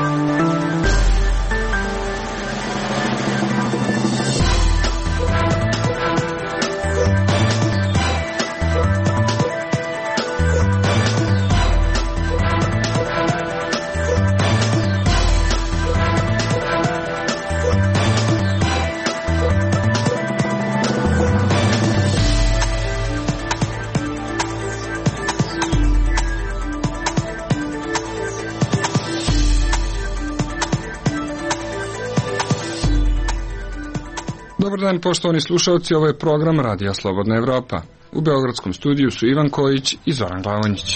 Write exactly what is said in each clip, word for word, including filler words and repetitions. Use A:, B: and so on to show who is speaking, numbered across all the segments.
A: Dobar dan, poštovani slušalci, ovo je program Radija Slobodna Evropa. U beogradskom studiju su Ivan Kojić i Zoran Glavonjić.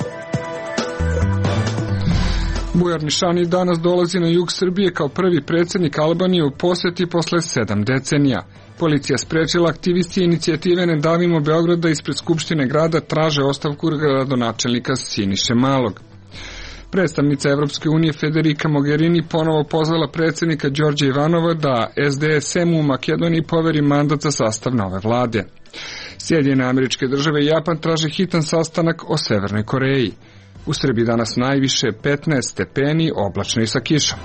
A: Bujar Nišani danas dolazi na jug Srbije kao prvi predsjednik Albanije u posjeti posle sedam decenija. Policija sprečila aktivisti inicijative Ne davimo Beograda ispred Skupštine grada traže ostavku gradonačelnika Siniše Malog. Predstavnica Evropske unije Federica Mogherini ponovo pozvala predsjednika Đorđa Ivanova da S D S M u Makedoniji poveri mandat za sastav nove vlade. Sjedinjene Američke Države i Japan traže hitan sastanak o Severnoj Koreji. U Srbiji danas najviše petnaest stepeni, oblačno i sa kišom.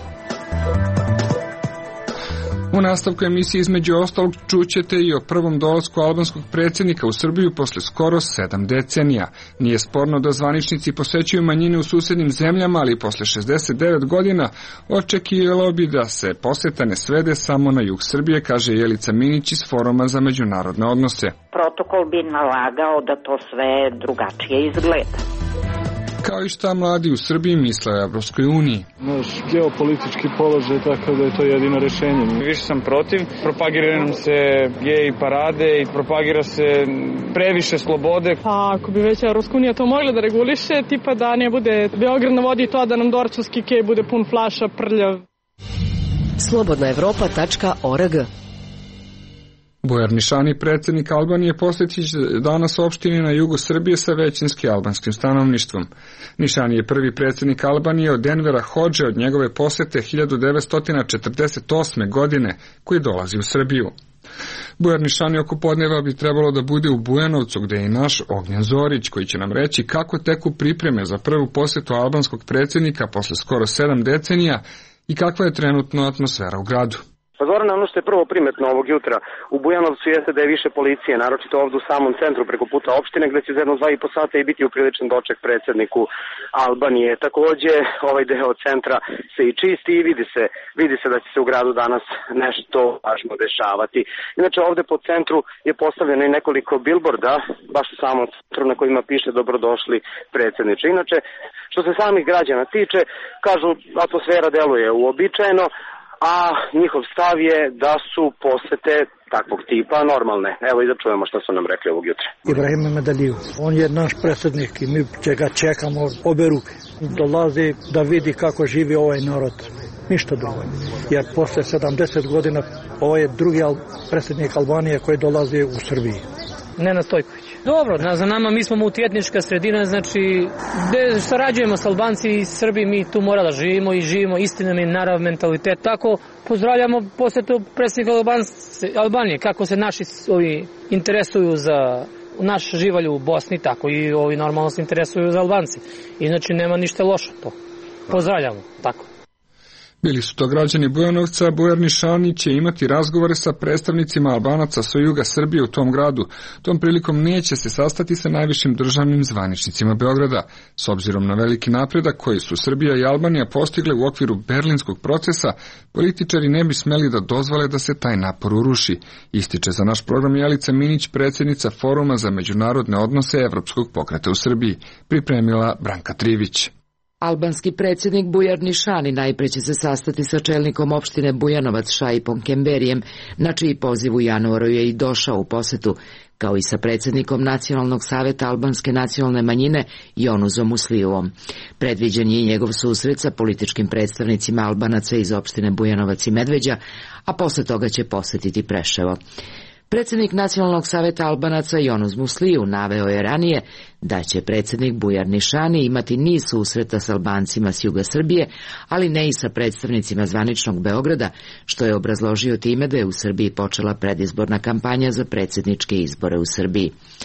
A: U nastavku emisije između ostalog čućete i o prvom dolasku albanskog predsjednika u Srbiju posle skoro sedam decenija. Nije sporno da zvaničnici posećuju manjine u susednim zemljama, ali posle šezdeset devet godina očekivalo bi da se poseta ne svede samo na jug Srbije, kaže Jelica Minić iz Foruma za međunarodne odnose.
B: Protokol bi nalagao da to sve drugačije izgleda.
C: Kao i šta mladi u Srbiji misle o Evropskoj uniji.
D: Naš geopolitički položaj je takav da je to jedino rešenje.
E: Više sam protiv, propagira nam se gej parade i propagira se previše slobode.
F: Pa ako bi već Evropska unija to mogla da reguliše, tipa da ne bude Beograd na vodi to, da nam dorčovski kej bude pun flaša, prljav.
G: slobodna evropa tačka org.
A: Bujar Nišani, predsjednik Albanije, posjetit će danas opštini na jugu Srbije sa većinski albanskim stanovništvom. Nišani je prvi predsjednik Albanije od Envera Hodže od njegove posjete hiljadu devetsto četrdeset osme. godine koji dolazi u Srbiju. Bujar Nišani oko podneva bi trebalo da bude u Bujanovcu, gde je i naš Ognjen Zorić, koji će nam reći kako teku pripreme za prvu posjetu albanskog predsjednika posle skoro sedam decenija i kakva je trenutno atmosfera u gradu.
H: Pa Zoran, ono što je prvo primetno ovog jutra u Bujanovcu jeste da je više policije, naročito ovdje u samom centru preko puta opštine, gde će za jedno dva i po sata i biti upriličan doček predsjedniku Albanije. Takođe, ovaj deo centra se i čisti i vidi se, vidi se da će se u gradu danas nešto važno dešavati. Inače, ovdje po centru je postavljeno i nekoliko bilborda, baš u samom centru na kojima piše dobrodošli predsjedniče. Inače, što se samih građana tiče, kažu, atmosfera deluje uobičajeno, a njihov stav je da su posete takvog tipa normalne. Evo i da čujemo što su nam rekli ovog jutra.
I: Ibrahim Medaliju, on je naš predsjednik i mi ga čekamo obe ruke. Dolazi da vidi kako živi ovaj narod. Ništa drugo. Jer posle sedamdeset godina ovo je drugi predsjednik Albanije koji dolazi u Srbiji.
J: Nenad Stojković. Dobro, za nama mi smo multietnička sredina, znači gde sarađujemo s Albanci i Srbi, mi tu mora da živimo i živimo istinom i narav mentalitet. Tako pozdravljamo posjetu predsjednika Albanije, kako se naši ovi interesuju za naš živalj u Bosni, tako i ovi normalno se interesuju za Albanci. I znači nema ništa loše to. Pozdravljamo, tako.
A: Bili su to građani Bujanovca. Bujar Nišani će imati razgovore sa predstavnicima Albanaca sa juga Srbije u tom gradu. Tom prilikom neće se sastati sa najvišim državnim zvaničnicima Beograda. S obzirom na veliki napredak koji su Srbija i Albanija postigle u okviru berlinskog procesa, političari ne bi smeli da dozvole da se taj napor uruši, ističe za naš program Jelica Minić, predsjednica Foruma za međunarodne odnose Evropskog pokreta u Srbiji, pripremila Branka Trivić.
G: Albanski predsjednik Bujar Nišani najpre će se sastati sa čelnikom opštine Bujanovac Šaipom Kemberijem, na čiji poziv u januaru je i došao u posetu, kao i sa predsjednikom Nacionalnog saveta albanske nacionalne manjine Jonuzom Muslijevom. Predviđen je i njegov susret sa političkim predstavnicima Albanaca iz opštine Bujanovac i Medveđa, a posle toga će posetiti Preševo. Predsjednik Nacionalnog saveta Albanaca Jonuz Musliju naveo je ranije da će predsjednik Bujar Nišani imati niz susreta s Albancima s juga Srbije, ali ne i sa predstavnicima zvaničnog Beograda, što je obrazložio time da je u Srbiji počela predizborna kampanja za predsjedničke izbore u Srbiji.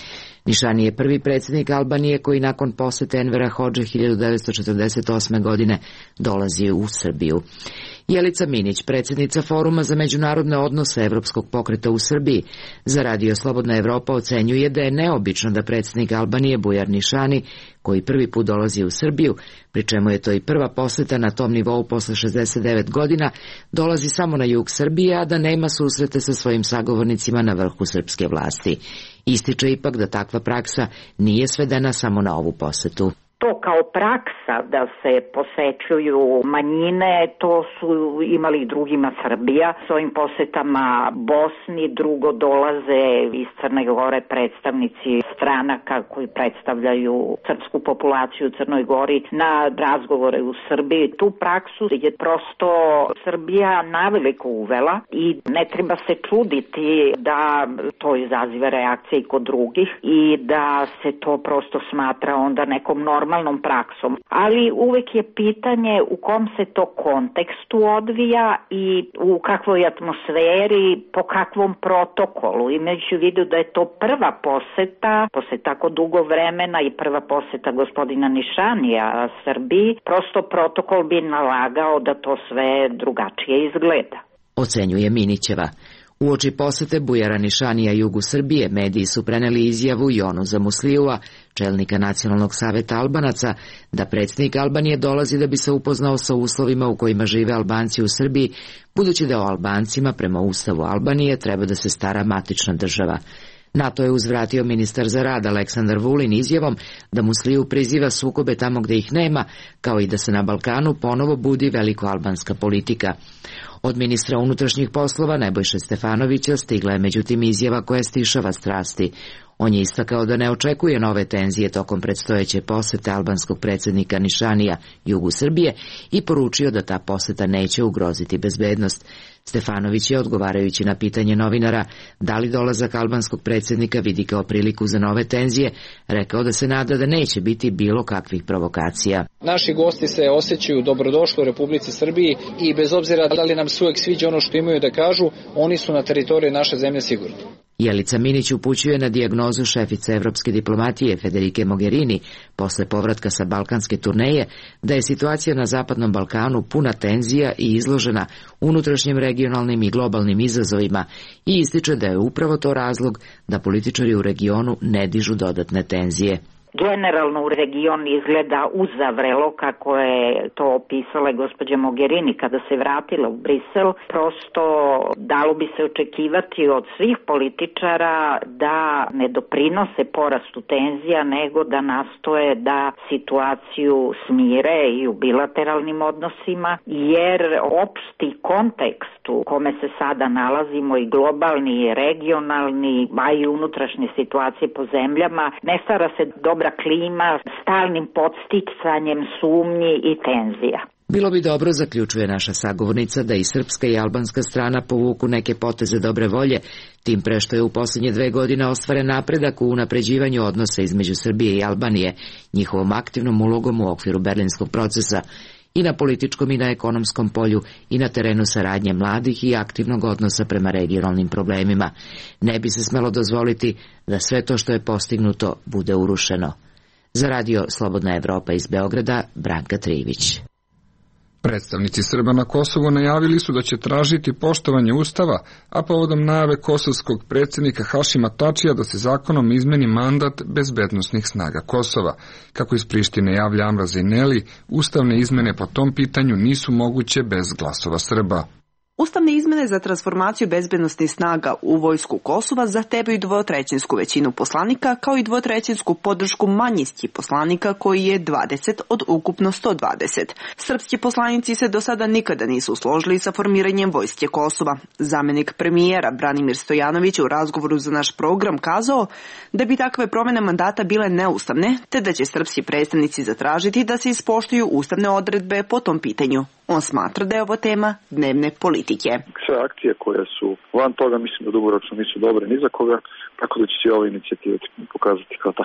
G: Nišani je prvi predsjednik Albanije koji nakon posete Envera Hodže hiljadu devetsto četrdeset osme. godine dolazi u Srbiju. Jelica Minić, predsjednica Foruma za međunarodne odnose Evropskog pokreta u Srbiji, za Radio Slobodna Evropa ocenjuje da je neobično da predsjednik Albanije Bujar Nišani, koji prvi put dolazi u Srbiju, pri čemu je to i prva poseta na tom nivou posle šezdeset devet godina, dolazi samo na jug Srbije, a da nema susrete sa svojim sagovornicima na vrhu srpske vlasti. Ističe ipak da takva praksa nije svedena samo na ovu posetu.
B: To kao praksa da se posećuju manjine, to su imali i drugima Srbija. S ovim posetama Bosni drugo dolaze iz Crne Gore predstavnici stranaka koji predstavljaju srpsku populaciju u Crnoj Gori na razgovore u Srbiji. Tu praksu je prosto Srbija naveliko uvela i ne treba se čuditi da to izaziva reakcije i kod drugih i da se to prosto smatra onda nekom normalnom praksom. Ali uvek je pitanje u kom se to kontekstu odvija i u kakvoj atmosferi, po kakvom protokolu. Imajući u vidu da je to prva poseta, posle tako dugo vremena i prva poseta gospodina Nišanija Srbiji, prosto protokol bi nalagao da to sve drugačije izgleda.
G: Ocenjuje Minićeva. Uoči posete Bujara Nišanija jugu Srbije, mediji su preneli izjavu Jonuza Muslijua, čelnika Nacionalnog saveta Albanaca, da predsjednik Albanije dolazi da bi se upoznao sa uslovima u kojima žive Albanci u Srbiji, budući da o Albancima prema Ustavu Albanije treba da se stara matična država. Na to je uzvratio ministar za rad Aleksandar Vulin izjavom da Musliju priziva sukobe tamo gde ih nema, kao i da se na Balkanu ponovo budi velikoalbanska politika. Od ministra unutrašnjih poslova Nebojše Stefanovića stigla je međutim izjava koja stišava strasti. On je istakao da ne očekuje nove tenzije tokom predstojeće posete albanskog predsjednika Nišanija jugu Srbije i poručio da ta poseta neće ugroziti bezbednost. Stefanović je, odgovarajući na pitanje novinara da li dolazak albanskog predsjednika vidi kao priliku za nove tenzije, rekao da se nada da neće biti bilo kakvih provokacija.
K: Naši gosti se osjećaju dobrodošli u Republici Srbiji i bez obzira da li nam se uvek sviđa ono što imaju da kažu, oni su na teritoriji naše zemlje sigurni.
G: Jelica Minić upućuje na dijagnozu šefice evropske diplomatije Federike Mogherini posle povratka sa balkanske turneje da je situacija na Zapadnom Balkanu puna tenzija i izložena unutrašnjim regionalnim i globalnim izazovima i ističe da je upravo to razlog da političari u regionu ne dižu dodatne tenzije.
B: Generalno u region izgleda uzavrelo, kako je to opisala gospođa Mogherini kada se vratila u Brisel. Prosto dalo bi se očekivati od svih političara da ne doprinose porastu tenzija, nego da nastoje da situaciju smire i u bilateralnim odnosima, jer opšti kontekst u kome se sada nalazimo i globalni i regionalni, a i unutrašnje situacije po zemljama, ne stvara se dobra klima stalnim podsticanjem sumnji i tenzija.
G: Bilo bi dobro, zaključuje naša sagovornica, da i srpska i albanska strana povuku neke poteze dobre volje, tim pre što je u posljednje dve godine ostvaren napredak u unapređivanju odnosa između Srbije i Albanije, njihovom aktivnom ulogom u okviru berlinskog procesa, i na političkom i na ekonomskom polju i na terenu saradnje mladih i aktivnog odnosa prema regionalnim problemima. Ne bi se smelo dozvoliti da sve to što je postignuto bude urušeno. Za Radio Slobodna Evropa iz Beograda, Branka Trivić.
A: Predstavnici Srba na Kosovu najavili su da će tražiti poštovanje Ustava, a povodom najave kosovskog predsjednika Hašima Tačija da se zakonom izmeni mandat bezbednosnih snaga Kosova. Kako iz Prištine javlja Amra Zejneli, ustavne izmene po tom pitanju nisu moguće bez glasova Srba.
L: Ustavne izmene za transformaciju bezbednosnih snaga u vojsku Kosova zahtevaju dvotrećinsku većinu poslanika, kao i dvotrećinsku podršku manjinskih poslanika, koji je dvadeset od ukupno sto dvadeset. Srpski poslanici se do sada nikada nisu složili sa formiranjem vojske Kosova. Zamenik premijera Branimir Stojanović u razgovoru za naš program kazao da bi takve promene mandata bile neustavne, te da će srpski predstavnici zatražiti da se ispoštuju ustavne odredbe po tom pitanju. On smatra da je ovo tema dnevne politike.
M: Sve akcije koje su van toga, mislim da dugoročno nisu dobre ni za koga, tako da će se ova inicijativa pokazati kao takva.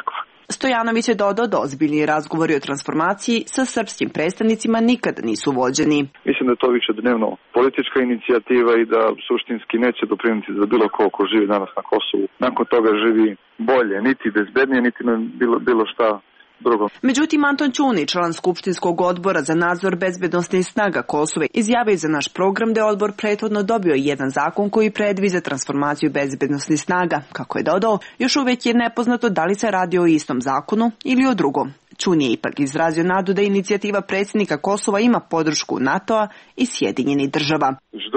L: Stojanović je dodao da ozbiljni razgovori o transformaciji sa srpskim predstavnicima nikada nisu vođeni.
M: Mislim da je to više dnevno politička inicijativa i da suštinski neće doprinijeti za bilo ko ko živi danas na Kosovu. Nakon toga živi bolje, niti bezbednije, niti na bilo, bilo šta drugo.
L: Međutim, Anton Ćuni, član Skupštinskog odbora za nadzor bezbednosnih snaga Kosova, izjavio za naš program da je odbor prethodno dobio jedan zakon koji predviđa transformaciju bezbednosnih snaga. Kako je dodao, još uvek je nepoznato da li se radi o istom zakonu ili o drugom. Ćuni je ipak izrazio nadu da inicijativa predsjednika Kosova ima podršku NATO-a i Sjedinjenih država.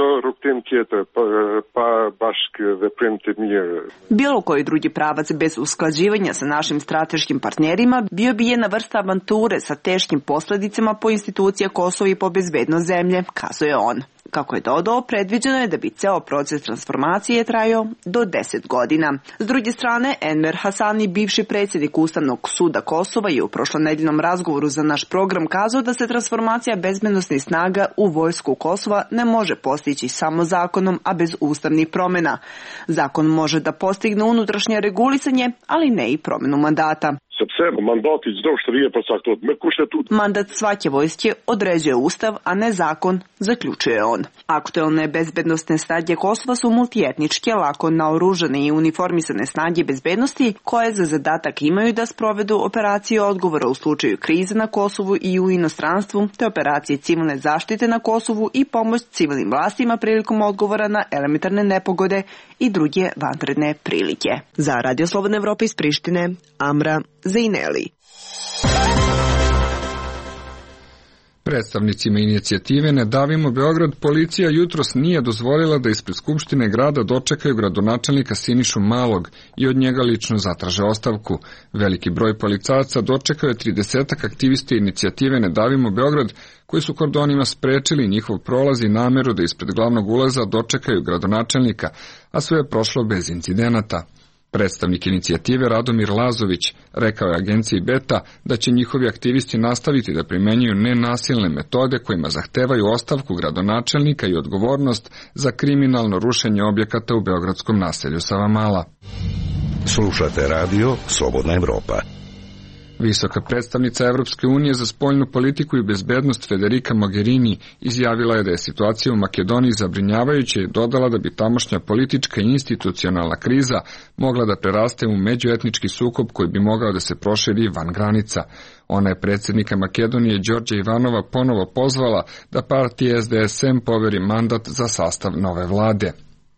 L: Bilo koji drugi pravac bez usklađivanja sa našim strateškim partnerima bio bi jedna vrsta avanture sa teškim posljedicama po institucije Kosova i po bezbednost zemlje, kazuje on. Kako je dodao, predviđeno je da bi ceo proces transformacije trajao do deset godina. S druge strane, Enver Hasani, bivši predsjednik Ustavnog suda Kosova, je u prošlonedeljnom razgovoru za naš program kazao da se transformacija bezbednosnih snaga u vojsku Kosova ne može postići samo zakonom, a bez ustavnih promjena. Zakon može da postigne unutrašnje regulisanje, ali ne i promjenu mandata. Mandat svake vojske određuje ustav, a ne zakon, zaključuje on. Aktuelne bezbednostne snage Kosova su multietničke, lako naoružane i uniformisane snage bezbednosti koje za zadatak imaju da sprovedu operacije odgovora u slučaju krize na Kosovu i u inostranstvu, te operacije civilne zaštite na Kosovu i pomoć civilnim vlastima prilikom odgovora na elementarne nepogode i druge vanredne prilike. Za Radio Slobodna Evropa iz Prištine, Amra Zejneli.
A: Predstavnicima inicijative Ne davimo Beograd policija jutros nije dozvolila da ispred Skupštine grada dočekaju gradonačelnika Sinišu Malog i od njega lično zatraže ostavku. Veliki broj policajaca dočekao je tridesetak aktivista inicijative Ne davimo Beograd koji su kordonima sprečili njihov prolaz i nameru da ispred glavnog ulaza dočekaju gradonačelnika, a sve je prošlo bez incidenata. Predstavnik inicijative Radomir Lazović rekao je agenciji Beta da će njihovi aktivisti nastaviti da primenjuju nenasilne metode kojima zahtevaju ostavku gradonačelnika i odgovornost za kriminalno rušenje objekata u beogradskom naselju Savamala.
N: Slušate radio Slobodna Evropa.
A: Visoka predstavnica Evropske unije za spoljnu politiku i bezbednost Federica Mogherini izjavila je da je situacija u Makedoniji zabrinjavajuća i dodala da bi tamošnja politička i institucionalna kriza mogla da preraste u međuetnički sukob koji bi mogao da se proširi van granica. Ona je predsjednika Makedonije Đorđa Ivanova ponovo pozvala da partiji S D S M poveri mandat za sastav nove vlade.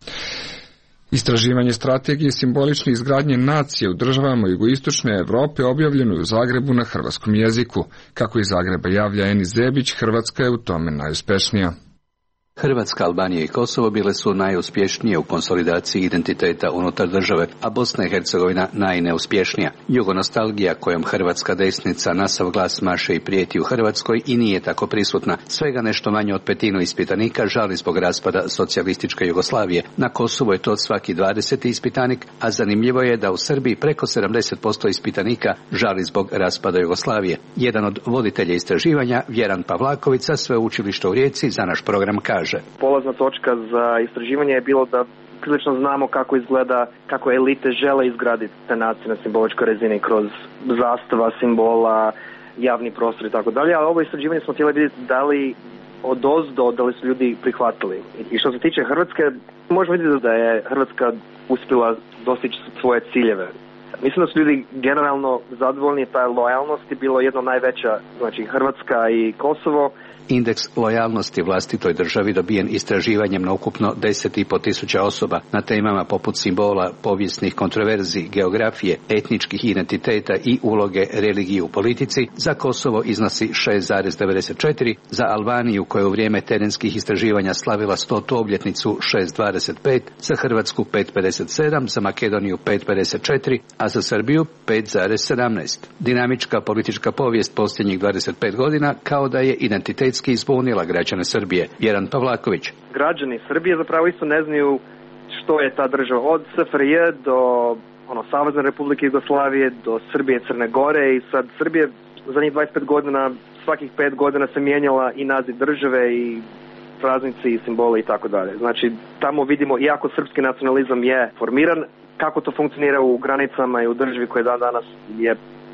A: Istraživanje strategije simbolične izgradnje nacije u državama jugoistočne Evrope objavljeno je u Zagrebu na hrvatskom jeziku. Kako iz Zagreba javlja Eni Zebić, Hrvatska je u tome najuspešnija.
O: Hrvatska, Albanija i Kosovo bile su najuspješnije u konsolidaciji identiteta unutar države, a Bosna i Hercegovina najneuspješnija. Jugonostalgija kojom hrvatska desnica na sav glas maše i prijeti u Hrvatskoj i nije tako prisutna. Svega nešto manje od petinu ispitanika žali zbog raspada socijalističke Jugoslavije. Na Kosovu je to svaki dvadeseti ispitanik, a zanimljivo je da u Srbiji preko sedamdeset posto ispitanika žali zbog raspada Jugoslavije. Jedan od voditelja istraživanja, Vjeran Pavlaković sa Sveučilišta u Rijeci, za naš program kaže:
P: polazna točka za istraživanje je bilo da prilično znamo kako izgleda, kako elite žele izgraditi te nacije na simboličkoj razini kroz zastava, simbola, javni prostor i tako dalje, ali ovo istraživanje smo htjeli vidjeti da li odozdo, da li su ljudi prihvatili. I što se tiče Hrvatske, možemo vidjeti da je Hrvatska uspjela dostići svoje ciljeve. Mislim da su ljudi generalno zadovoljni, ta lojalnost je bilo jedno najveća, znači Hrvatska i Kosovo.
O: Indeks lojalnosti vlastitoj državi dobijen istraživanjem na ukupno deset i po tisuća osoba na temama poput simbola, povijesnih kontroverzi, geografije, etničkih identiteta i uloge religije u politici, za Kosovo iznosi šest zarez devedeset četiri, za Albaniju koja je u vrijeme terenskih istraživanja slavila stotu obljetnicu šest zarez dvadeset pet, za Hrvatsku pet zarez pedeset sedam, za Makedoniju pet zarez pedeset četiri, a za Srbiju pet zarez sedamnaest. Dinamička politička povijest posljednjih dvadeset pet godina kao da je identitet izbunila građane Srbije. Vjeran Pavlaković.
P: Građani Srbije zapravo isto ne znaju što je ta država od S F R J do ono, Savezne Republike Jugoslavije do Srbije i Crne Gore i sad Srbije zadnjih dvadeset pet godina, svakih pet godina se mijenjala i naziv države i praznici i simboli i tako dalje. Znači tamo vidimo, iako srpski nacionalizam je formiran, kako to funkcionira u granicama i u državi koja dan danas je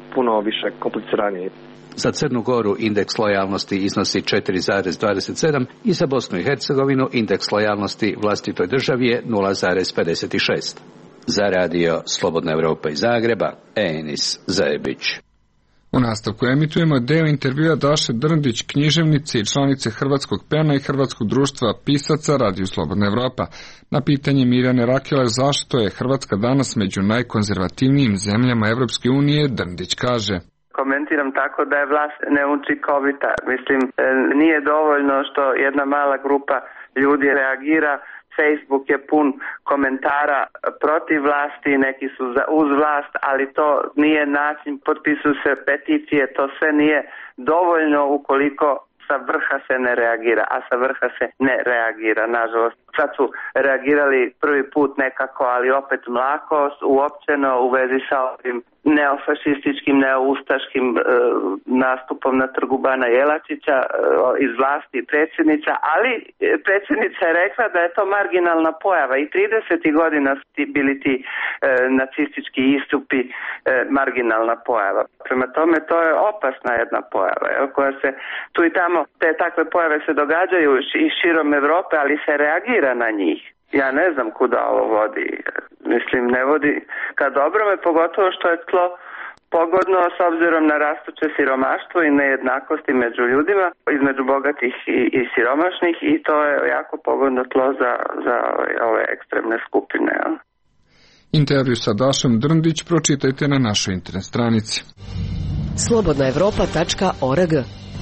P: puno više kompliciranije.
O: Za Crnu Goru indeks lojalnosti iznosi četiri zarez dvadeset sedam i za Bosnu i Hercegovinu indeks lojalnosti vlastitoj državi je nula zarez pedeset šest. Za radio Slobodna Evropa iz Zagreba, Enis Zajebić.
A: U nastavku emitujemo deo intervjua Daše Drndić, književnice i članice Hrvatskog pena i Hrvatskog društva pisaca Radio Slobodna Evropa. Na pitanje Mirjane Rakele zašto je Hrvatska danas među najkonzervativnijim zemljama Evropske unije, Drndić kaže:
Q: Komentiram tako da je vlast neučinkovita. Mislim, nije dovoljno što jedna mala grupa ljudi reagira. Facebook je pun komentara protiv vlasti, neki su za, uz vlast, ali to nije način, potpisuju se peticije, to sve nije dovoljno ukoliko sa vrha se ne reagira, a sa vrha se ne reagira, nažalost. Sad su reagirali prvi put nekako, ali opet mlako, uopćeno u vezi sa ovim neofašističkim, neoustaškim e, nastupom na trgu Bana Jelačića e, iz vlasti predsjednica, ali predsjednica je rekla da je to marginalna pojava i tridesetih godina su ti, bili ti e, nacistički istupi e, marginalna pojava. Prema tome to je opasna jedna pojava, jel, koja se tu i tamo, te takve pojave se događaju i širom Evrope, ali se reagira na njih. Ja ne znam kuda ovo vodi. Mislim, ne vodi ka dobrome, pogotovo što je tlo pogodno s obzirom na rastuće siromaštvo i nejednakosti među ljudima, između bogatih i, i siromašnih, i to je jako pogodno tlo za, za ove ekstremne skupine. Ja.
A: Intervju sa Dašom Drndić pročitajte na našoj internet stranici.
R: slobodna evropa tačka org.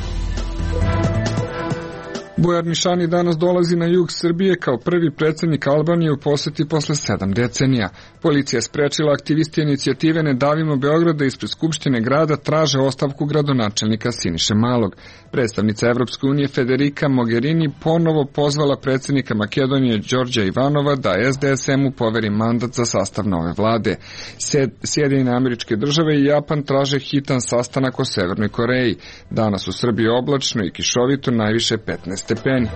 A: Bujar Nišani danas dolazi na jug Srbije kao prvi predsjednik Albanije u poseti posle sedam decenija. Policija sprečila aktivisti inicijative Ne davimo Beograda ispred Skupštine grada traže ostavku gradonačelnika Siniše Malog. Predstavnica Evropske unije Federica Mogherini ponovo pozvala predsjednika Makedonije Đorđa Ivanova da S D S M-u poveri mandat za sastav nove vlade. Sjedinjene Američke Države i Japan traže hitan sastanak o Severnoj Koreji. Danas u Srbiji oblačno i kišovito, najviše petnaest stepeni.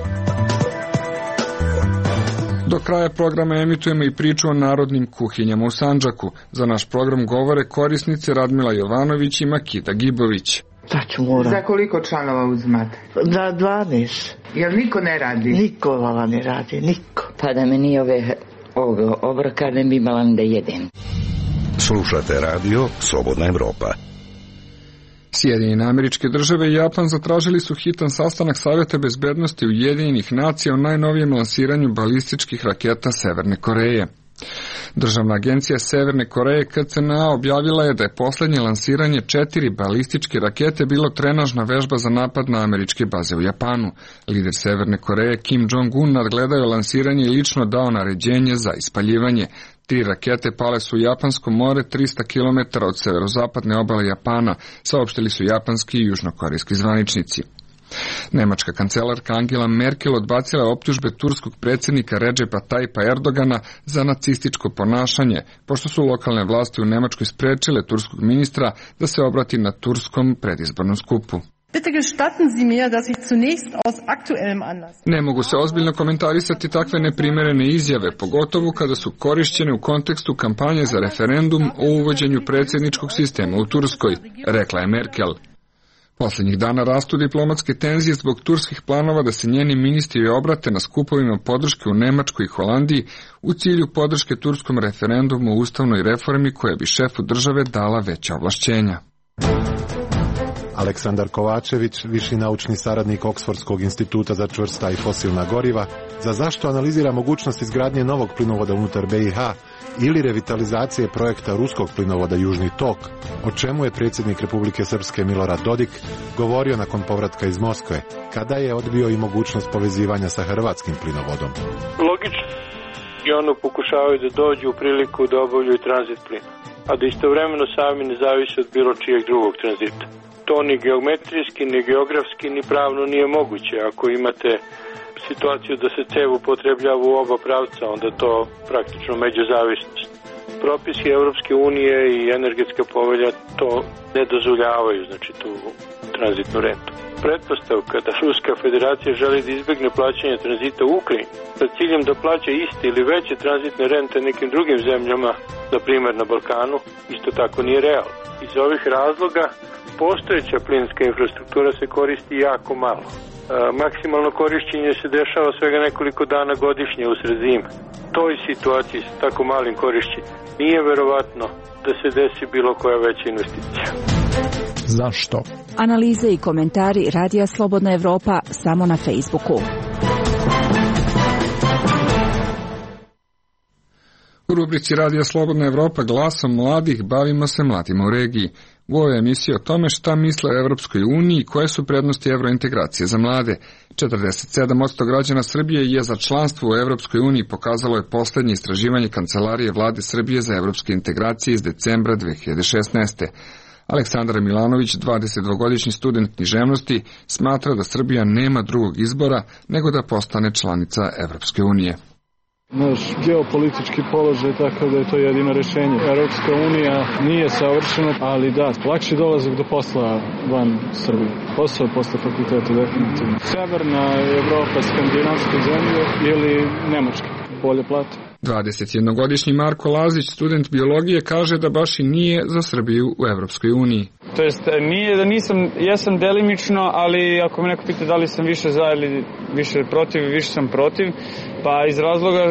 A: Do kraja programa emitujemo i priču o narodnim kuhinjama u Sandžaku. Za naš program govore korisnice Radmila Jovanović i Makida Gibović.
S: Taču mora.
T: Za koliko članova uzmate?
S: Za dvanaest.
T: Jel niko ne radi?
S: Niko vala ne radi, niko.
U: Pa da me nije ove ovoga obroka, ne bi imala da jedem.
N: Slušate radio Slobodna Evropa.
A: Sjedinjene Američke Države i Japan zatražili su hitan sastanak Saveta bezbednosti Ujedinjenih nacija o najnovijem lansiranju balističkih raketa Severne Koreje. Državna agencija Severne Koreje K C N A objavila je da je poslednje lansiranje četiri balističke rakete bilo trenažna vežba za napad na američke baze u Japanu. Lider Severne Koreje Kim Jong-un nadgledao je lansiranje i lično dao naređenje za ispaljivanje. Tri rakete pale su u Japansko more trista kilometara od severozapadne obale Japana, saopštili su japanski i južnokorejski zvaničnici. Nemačka kancelarka Angela Merkel odbacila je optužbe turskog predsjednika Redžepa Tajpa Erdogana za nacističko ponašanje, pošto su lokalne vlasti u Nemačkoj sprečile turskog ministra da se obrati na turskom predizbornom skupu. Ne mogu se ozbiljno komentarisati takve neprimerene izjave, pogotovo kada su korišćene u kontekstu kampanje za referendum o uvođenju predsjedničkog sistema u Turskoj, rekla je Merkel. Poslednjih dana rastu diplomatske tenzije zbog turskih planova da se njeni ministri obrate na skupovima podrške u Nemačkoj i Holandiji u cilju podrške turskom referendumu o ustavnoj reformi koja bi šefu države dala veća ovlašćenja.
V: Aleksandar Kovačević, viši naučni saradnik Oksfordskog instituta za čvrsta i fosilna goriva, za zašto analizira mogućnost izgradnje novog plinovoda unutar B i H ili revitalizacije projekta ruskog plinovoda Južni tok, o čemu je predsjednik Republike Srpske Milorad Dodik govorio nakon povratka iz Moskve, kada je odbio i mogućnost povezivanja sa hrvatskim plinovodom.
W: Logično, i ono pokušavaju da dođu u priliku da obavljaju tranzit plina, a da istovremeno sami ne zavise od bilo čijeg drugog tranzita. To ni geometrijski, ni geografski, ni pravno nije moguće. Ako imate situaciju da se cev upotrebljava u oba pravca, onda to praktično međuzavisnost. propisi Evropske unije i energetska povelja to ne dozvoljavaju, znači tu tranzitnu rentu. Pretpostavka da Ruska federacija želi da izbegne plaćanje tranzita u Ukrajini sa ciljem da plaća iste ili veće tranzitne rente nekim drugim zemljama, na primjer na Balkanu, isto tako nije realno. Iz ovih razloga postojeća plinska infrastruktura se koristi jako malo. E, maksimalno korišćenje se dešava svega nekoliko dana godišnje usred zime. Toj situaciji sa tako malim korišćenjem nije verovatno da se desi bilo koja veća investicija.
C: Zašto?
D: Analize i komentari Radija Slobodna Evropa samo na Facebooku.
A: U rubrici Radija Slobodna Evropa glasom mladih bavimo se mladima u regiji. U ovoj emisiji o tome šta misle o Evropskoj uniji i koje su prednosti evrointegracije za mlade. četrdeset sedam posto građana Srbije je za članstvo u Evropskoj uniji, pokazalo je poslednje istraživanje Kancelarije vlade Srbije za evropske integracije iz decembra dve hiljade šesnaeste. Aleksandar Milanović, dvadesetdvogodišnji student književnosti, smatra da Srbija nema drugog izbora nego da postane članica Evropske unije.
C: Naš geopolitički položaj, tako da je to jedino rešenje. Evropska unija nije savršena, ali da, lakši dolazak do posla van Srbije. Posao posle fakulteta definitivno. Severna Evropa, skandinavske zemlje ili Nemačke, bolje plate.
A: dvadesetjednogodišnji Marko Lazić, student biologije, kaže da baš i nije za Srbiju u Evropskoj uniji.
E: To jest, nije da nisam, jesam delimično, ali ako me neko pita da li sam više za ili više protiv, više sam protiv, pa iz razloga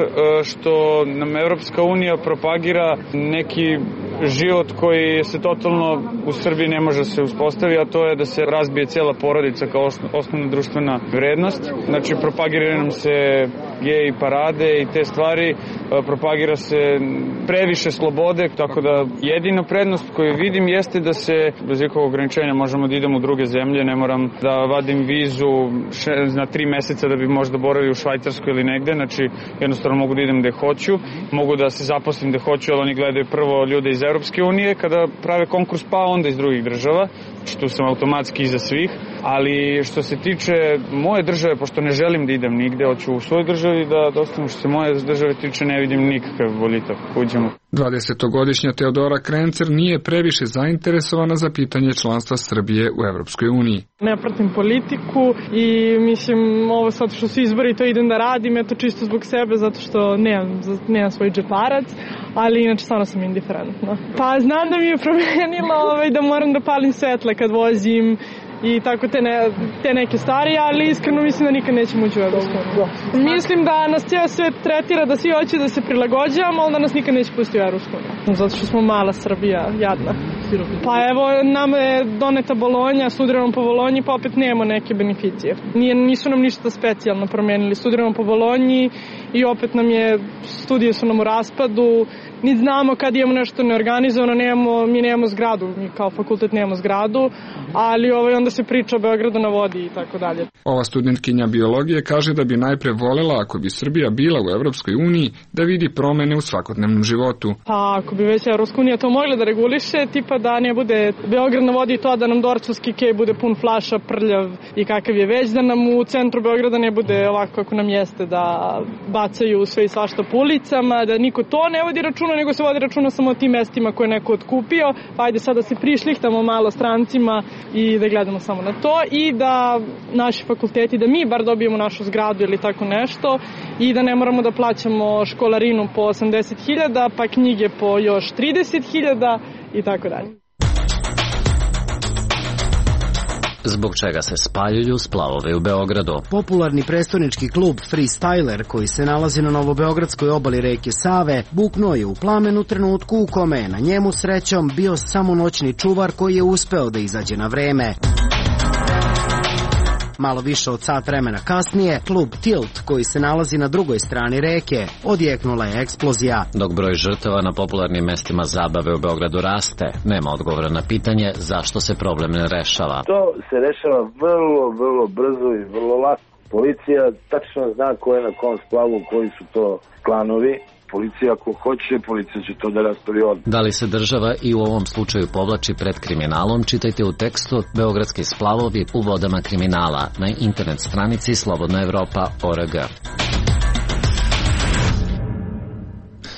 E: što nam Evropska unija propagira neki život koji se totalno u Srbiji ne može se uspostaviti, a to je da se razbije cijela porodica kao osnovna društvena vrednost. Znači, propagira nam se gej parade i te stvari, propagira se previše slobode, tako da jedina prednost koju vidim jeste da se bez ikakvog ograničenja možemo da idemo u druge zemlje, ne moram da vadim vizu na tri meseca da bi možda boravio u Švajcarskoj ili negde, znači jednostavno mogu da idem gde hoću, mogu da se zaposlim gde hoću, ali oni gledaju prvo ljude iz Evropske unije kada prave konkurs, pa onda iz drugih država, znači tu sam automatski iza svih, ali što se tiče moje države, pošto ne želim da idem nigde, hoću u svojoj državi da dostavim, što se moje države tiče ne vidim nikakav boljitak, uđemo.
A: dvadesetogodišnja Teodora Krencer nije previše zainteresovana za pitanje članstva Srbije u Evropskoj uniji.
F: Ne pratim politiku i mislim ovo sad što su izbori to idem da radim, eto čisto zbog sebe zato što nemam, nemam svoj džeparac, ali inače stvarno sam indiferentna. Pa znam da mi je promenilo ovaj, da moram da palim svetle kad vozim i tako te, ne, te neke stvari, ali iskreno mislim da nikad nećemo ući u Evropsku uniju. Mislim da nas cijel svet tretira da svi hoće da se prilagođavamo, ali da nas nikad neće pustiti u Evropsku uniju. Zato što smo mala Srbija, jadna. Pa evo, nam je doneta Bolonja, studiramo po Bolonji, pa opet nemamo neke beneficije. Nije, nisu nam ništa specijalno promenili. Studiramo po Bolonji i opet nam je, studije su nam u raspadu, ni znamo kad imamo nešto neorganizovano, nemamo, mi nemamo zgradu, mi kao fakultet nemamo zgradu, ali ovaj, onda se priča o Beogradu na vodi i tako dalje.
A: Ova studentkinja biologije kaže da bi najpre volela, ako bi Srbija bila u Evropskoj uniji, da vidi promene u svakodnevnom životu.
F: Pa ako bi već Evropska unija to mogla da reguliše, tipa da ne bude Beograd na vodi to da nam dorčovski kej bude pun flaša, prljav i kakav je već, da nam u centru Beograda ne bude ovako kako nam jeste, da bacaju sve i svašta po ulicama, da niko to ne vodi računa, nego se vodi računa samo o tim mestima koje je neko otkupio, pa ajde sad da se prišlihtamo malo strancima i da gledamo samo na to i da naši fakulteti, da mi bar dobijemo našu zgradu ili tako nešto i da ne moramo da plaćamo školarinu po osamdeset hiljada, pa knjige po još trideset hiljada i tako dalje.
X: Zbog čega se spaljuju splavovi u Beogradu.
Y: Popularni prestonički klub Freestyler, koji se nalazi na novobeogradskoj obali reke Save, buknuo je u plamen u trenutku u kome je na njemu srećom bio samo noćni čuvar koji je uspeo da izađe na vreme. Malo više od sat vremena kasnije, klub Tilt, koji se nalazi na drugoj strani reke, odjeknula je eksplozija.
X: Dok broj žrtava na popularnim mestima zabave u Beogradu raste, nema odgovora na pitanje zašto se problem ne rešava.
Z: To se rešava vrlo, vrlo brzo i vrlo lako. Policija tačno zna ko je na kom splavu, koji su to klanovi. Policija ako hoće, policija će to da raspravi odmah.
X: Da li se država i u ovom slučaju povlači pred kriminalom, čitajte u tekstu Beogradski splavovi u vodama kriminala na internet stranici slobodna evropa tačka org.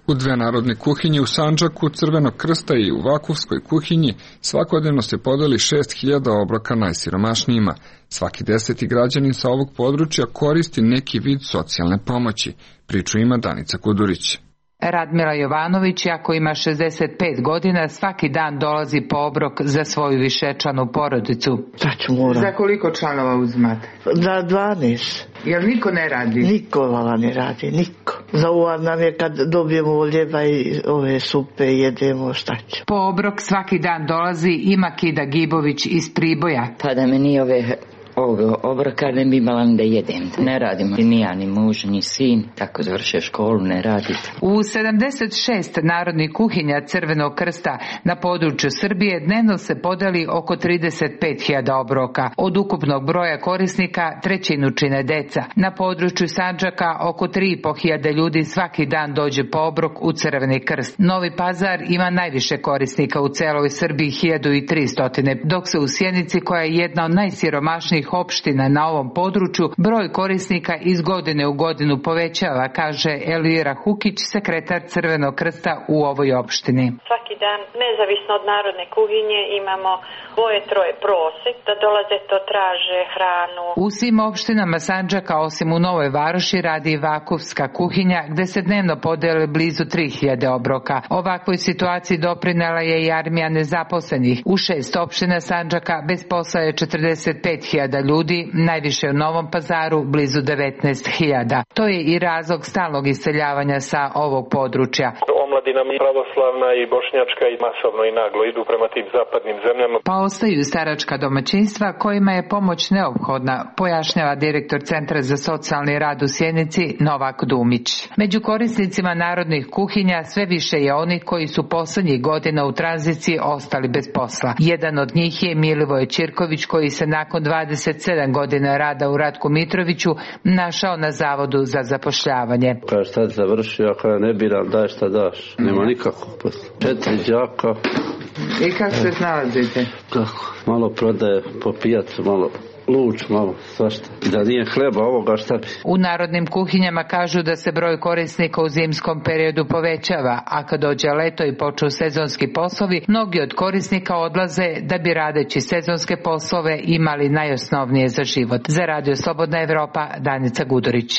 A: U dve narodne kuhinje u Sandžaku, Crvenog krsta i u Vakufskoj kuhinji svakodnevno se podeli šest hiljada obroka najsiromašnijima. Svaki deseti građanin sa ovog područja koristi neki vid socijalne pomoći. Priču ima Danica Kudurić.
T: Radmila Jovanović, ako ima šezdeset pet godina, svaki dan dolazi po obrok za svoju višečlanu porodicu.
S: Tačno moram.
T: Za koliko članova uzmate?
S: Za dvanaest.
T: Jel niko ne radi?
S: Niko vala ne radi, niko. Za uvar nam je kad dobijemo ljeba i ove supe jedemo, šta će.
T: Po obrok svaki dan dolazi i Makida Gibović iz Priboja.
U: Pa da me nije ove ovoga obroka ne bi imala da jedem. Ne radimo ni ja, ni muž, ni sin. Tako završio školu, ne radi.
T: U sedamdeset šest narodnih kuhinja Crvenog krsta na području Srbije dnevno se podeli oko trideset pet hiljada obroka. Od ukupnog broja korisnika trećinu čine deca. Na području Sandžaka oko tri i po hiljade ljudi svaki dan dođe po obrok u Crveni krst. Novi Pazar ima najviše korisnika u celoj Srbiji, hiljadu tristo, dok se u Sjenici, koja je jedna od najsiromašnijih opština na ovom području, broj korisnika iz godine u godinu povećava, kaže Elvira Hukić, sekretar Crvenog krsta u ovoj opštini.
B: Svaki dan, nezavisno od narodne kuhinje, imamo dvoje, troje prosek da dolaze, to traže hranu.
T: U svim opštinama Sandžaka, osim u Novoj Varoši, radi i Vakufska kuhinja, gde se dnevno podele blizu tri hiljade obroka. Ovakvoj situaciji doprinela je i armija nezaposlenih. U šest opština Sandžaka bez posla je četrdeset pet hiljada ljudi, najviše u Novom Pazaru blizu devetnaest hiljada. To je i razlog stalnog iseljavanja sa ovog područja.
W: Omladina pravoslavna i bošnjačka i masovno i naglo idu prema tim zapadnim zemljama.
T: Pa ostaju staračka domaćinstva kojima je pomoć neophodna, pojašnjava direktor Centra za socijalni rad u Sjenici Novak Dumić. Među korisnicima narodnih kuhinja sve više je oni koji su poslednjih godina u tranziciji ostali bez posla. Jedan od njih je Milivoje Ćirković, koji se nakon dvadeset sedam godina rada u Ratku Mitroviću našao na Zavodu za zapošljavanje.
G: Kaže, sad završio, ako ja ne biram, daj šta daš. Nema nikakvog posla. Četiri đaka.
T: I kako se snalazite?
G: Kako? Malo prodaje po pijacu, malo luč, malo svašta. Da nije hleba ovoga, šta bi?
T: U narodnim kuhinjama kažu da se broj korisnika u zimskom periodu povećava, a kad dođe leto i počnu sezonski poslovi, mnogi od korisnika odlaze da bi radeći sezonske poslove imali najosnovnije za život. Za Radio Slobodna Evropa, Danica Gudurić.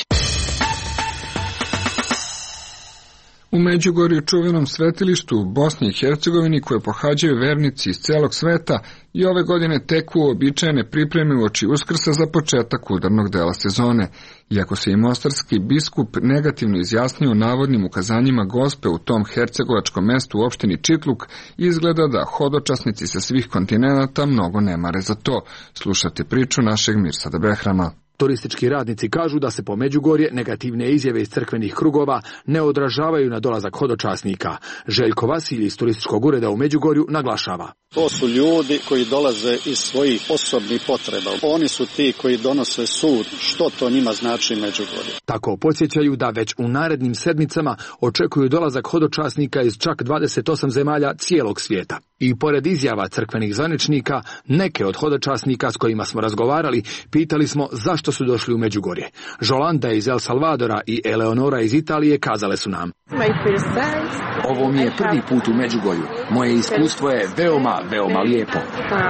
A: U Međugorju, čuvenom svetilištu u Bosni i Hercegovini, koje pohađaju vernici iz celog sveta, i ove godine teku uobičajene pripreme uoči Uskrsa za početak udarnog dela sezone. Iako se i mostarski biskup negativno izjasnio navodnim ukazanjima gospe u tom hercegovačkom mestu u opštini Čitluk, izgleda da hodočasnici sa svih kontinenata mnogo ne mare za to. Slušate priču našeg Mirsada Behrama.
H: Turistički radnici kažu da se po Međugorje negativne izjave iz crkvenih krugova ne odražavaju na dolazak hodočasnika. Željko Vasilj iz turističkog ureda u Međugorju naglašava.
I: To su ljudi koji dolaze iz svojih osobnih potreba. Oni su ti koji donose sud što to njima znači Međugorje.
H: Tako podsjećaju da već u narednim sedmicama očekuju dolazak hodočasnika iz čak dvadeset osam zemalja cijelog svijeta. I pored izjava crkvenih zvaničnika, neke od hodočasnika s kojima smo razgovarali pitali smo zašto su došli u Međugorje. Žolanda iz El Salvadora i Eleonora iz Italije kazale su nam:
J: ovo mi je prvi put u Međugorju. Moje iskustvo je veoma, veoma lijepo.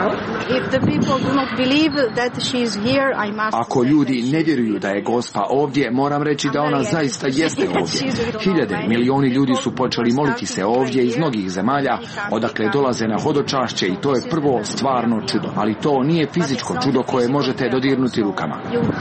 J: Ako ljudi ne vjeruju da je Gospa ovdje, moram reći da ona zaista jeste ovdje. Hiljade, milioni ljudi su počeli moliti se ovdje iz mnogih zemalja, odakle dolaze na hodočašće, i to je prvo stvarno čudo. Ali to nije fizičko čudo koje možete dodirnuti rukama.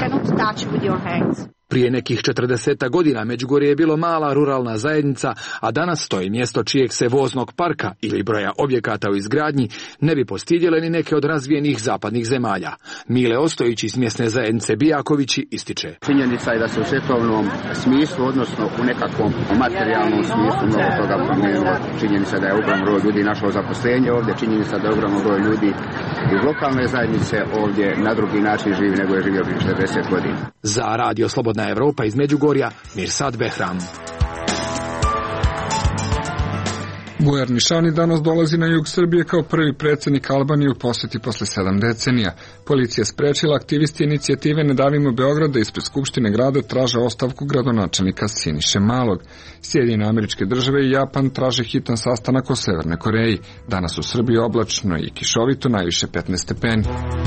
H: Prije nekih četrdeset godina Međugorje je bilo mala ruralna zajednica, a danas to je mjesto čijeg se voznog parka ili broja objekata u izgradnji ne bi postidjele ni neke od razvijenih zapadnih zemalja. Mile Ostojić iz mjesne zajednice Bijakovići ističe:
K: činjenica je da se u svjetovnom smislu, odnosno u nekakvom materijalnom smislu, mnogo toga promijenilo. Činjenica da je ogromno broj ljudi našlo zaposlenje ovdje, činjenica da je ogromno broj ljudi iz lokalne zajednice ovdje na drugi način živi nego je živio prije četrdeset godina.
H: Za Radio Slobodna Evropa iz Međugorja, Mirsad Behram.
A: Bujar Nišani danas dolazi na jug Srbije kao prvi predsjednik Albanije u posjeti posle sedam decenija. Policija sprečila aktivisti inicijative Ne davimo Beograd da ispred Skupštine grada traže ostavku gradonačelnika Siniše Malog. Sjedinjene Američke Države i Japan traže hitan sastanak o Severnoj Koreji. Danas u Srbiji oblačno i kišovito, najviše petnaest stepeni.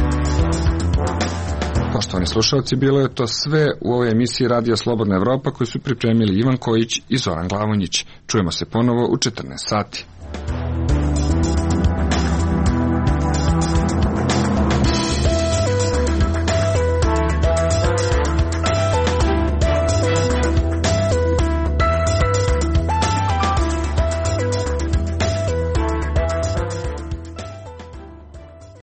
A: Poštovani slušalci, bilo je to sve u ovoj emisiji Radija Slobodna Evropa koju su pripremili Ivan Kojić i Zoran Glavonjić. Čujemo se ponovo u četrnaest sati.